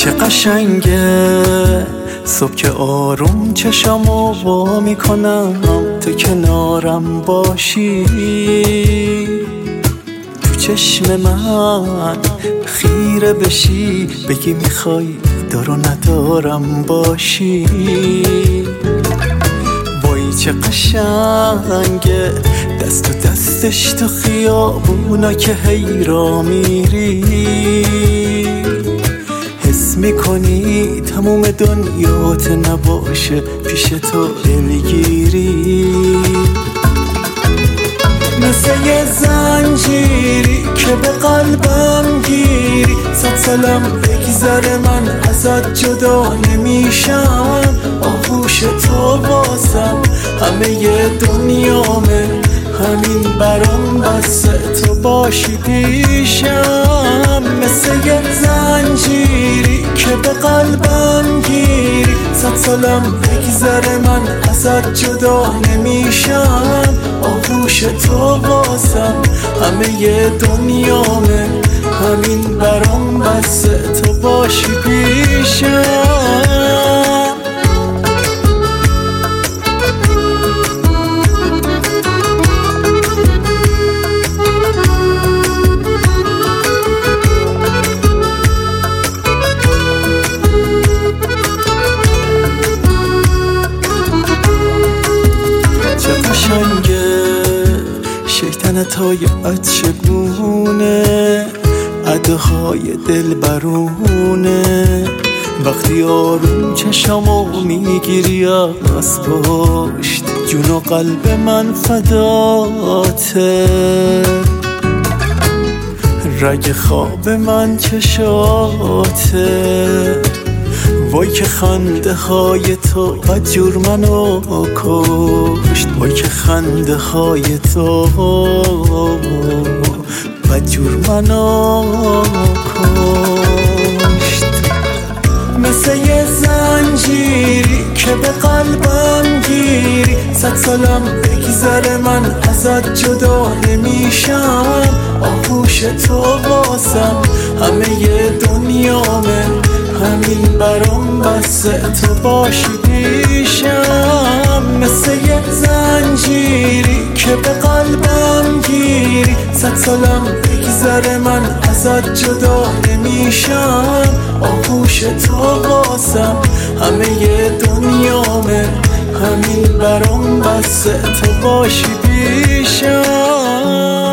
چه قشنگه صبح که آروم چشمو وا میکنم تو کنارم باشی، تو چشم من خیره بشی، بگی میخوای دار و ندارم باشی. وای چه قشنگه دست و دستش تو خیابونا که هی را میری، حس میکنی تموم دنیات نباشه پیش تو دلگیری. مثل یه زنجیری که به قلبم گیری، 100 سالم بگذره من ازت جدا نمیشم. آغوش تو واسم همه ی دنیامه، همین برام بسه تو باشی پیشم. مثل یه زنجیری که به قلبم گیری، 100 سالم بگذره من ازت جدا نمیشم. آغوش تو واسم همه ی دنیامه، همین برام بسه تو باشی پیشم. شیطنت های چگونه ادهای دل برونه، وقتی آروم چشمو میگیری از پشت، جون و قلب من فداته. رگ خواب من چشاته، وای که خنده های تو بدجور منو کشت، وای که خنده های تو بدجور منو کشت. مثل یه زنجیری که به قلبم گیری، 100 سالم بگذره من ازت جدا نمیشم. آغوش تو واسم همه ی دنیامه، همین برام بسه تو باشی پیشم. مثل یه زنجیری که به قلبم گیری، 100 سالم بگذره من ازت جدا نمیشم. آغوش تو واسم همه ی دنیامه، همین برام بسه تو باشی پیشم.